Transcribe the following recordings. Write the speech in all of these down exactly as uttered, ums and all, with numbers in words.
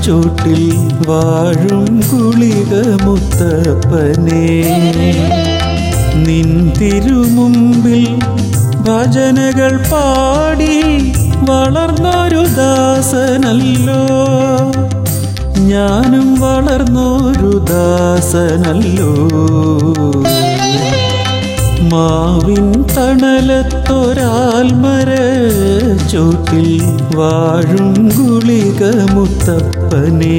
ചോട്ടിൽ വാഴും ഗുളിക മുത്തപ്പനെ നിൻ തിരുമുമ്പിൽ ഭജനകൾ പാടി വളർന്നൊരു ദാസനല്ലോ ഞാനും വളർന്നൊരു ദാസനല്ലോ മാവിൻ തണലത്തൊരാൽമര ചോട്ടിൽ വാഴും ഗുളിക മുത്തപ്പനെ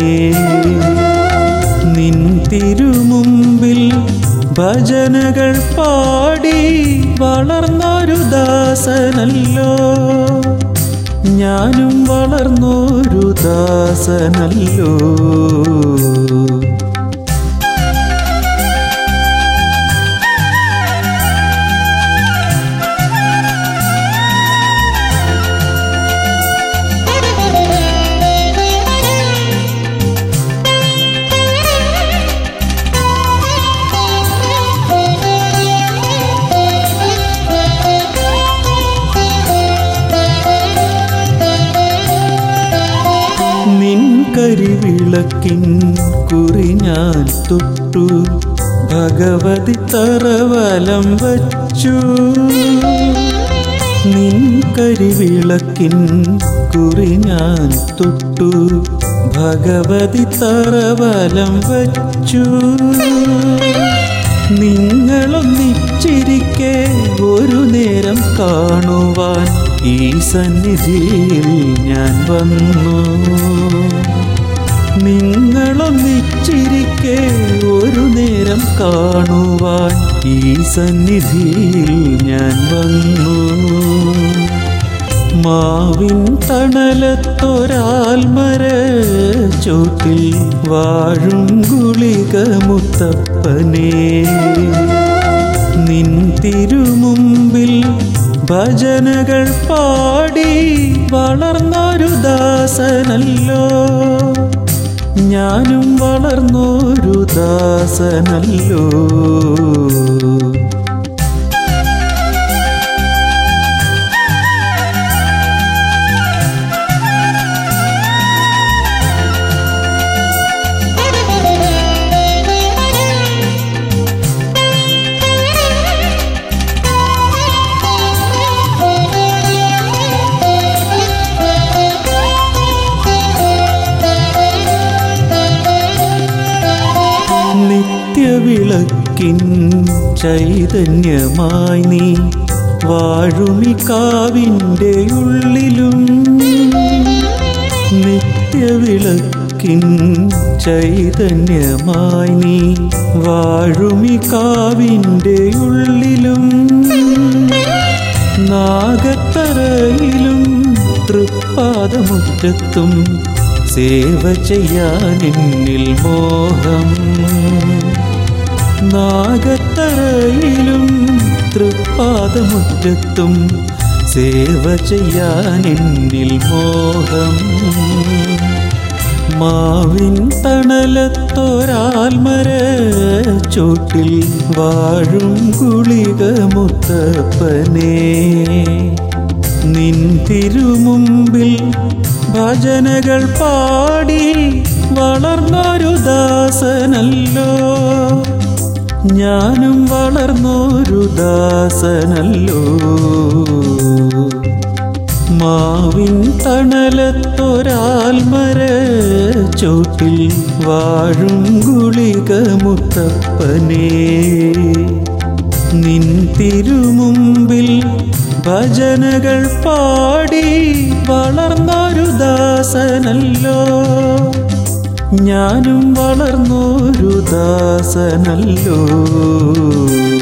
നിൻ തിരുമുമ്പിൽ ഭജനകൾ പാടി വളർന്നൊരു ദാസനല്ലോ ഞാനും വളർന്നൊരു ദാസനല്ലോ കരിവിളക്കിൻ കുറി ഞാൻ തൊട്ടു ഭഗവതി തറവലം വച്ചു നിൻ കരിവിളക്കിൻ കുറി ഞാൻ തൊട്ടു ഭഗവതി തറവലം വച്ചു നിങ്ങളൊന്നിച്ചിരിക്കെ ഒരു നേരം കാണുവാൻ ഈ സന്നിധിയിൽ ഞാൻ വന്നു നിങ്ങളൊന്നിച്ചിരിക്കെ ഒരു നേരം കാണുവാൻ ഈ സന്നിധിയിൽ ഞാൻ വന്നു മാവിൻ തണലത്തൊരാൽമര ചോട്ടിൽ വാഴും ഗുളിക മുത്തപ്പനെ നിൻ തിരുമുമ്പിൽ ഭജനകൾ പാടി വളർന്നൊരു ദാസനല്ലോ ഞാനും വളർന്നൊരു ദാസനല്ലോ നിത്യവിളക്കിൻ ചൈതന്യമായി നീ വാഴുമി കാവിൻ്റെ ഉള്ളിലും നിത്യവിളക്കിൻ ചൈതന്യമായി നീ വാഴുമി കാവിൻ്റെ ഉള്ളിലും നാഗത്തറയിലും തൃപ്പാദമുറ്റത്തും സേവ ചെയ്യാനെന്നിൽ മോഹം നാഗത്തറയിലും തൃപ്പാദമുറ്റത്തും സേവ ചെയ്യാനെന്നിൽ മോഹം മാവിൻ തണലത്തൊരാൽമര ചോട്ടിൽ വാഴും ഗുളിക മുത്തപ്പനെ നിൻ തിരുമുമ്പിൽ ഭജനകൾ പാടി വളർന്നൊരു ദാസനല്ലോ ഞാനും വളർന്നൊരു ദാസനല്ലോ മാവിൻ തണലത്തൊരാൽമര ചോട്ടിൽ വാഴും ഗുളിക മുത്തപ്പനെ നിൻ തിരുമുമ്പിൽ ഭജനകൾ പാടി വളർന്നൊരു ദാസനല്ലോ ഞാനും വളർന്നൊരു ദാസനല്ലോ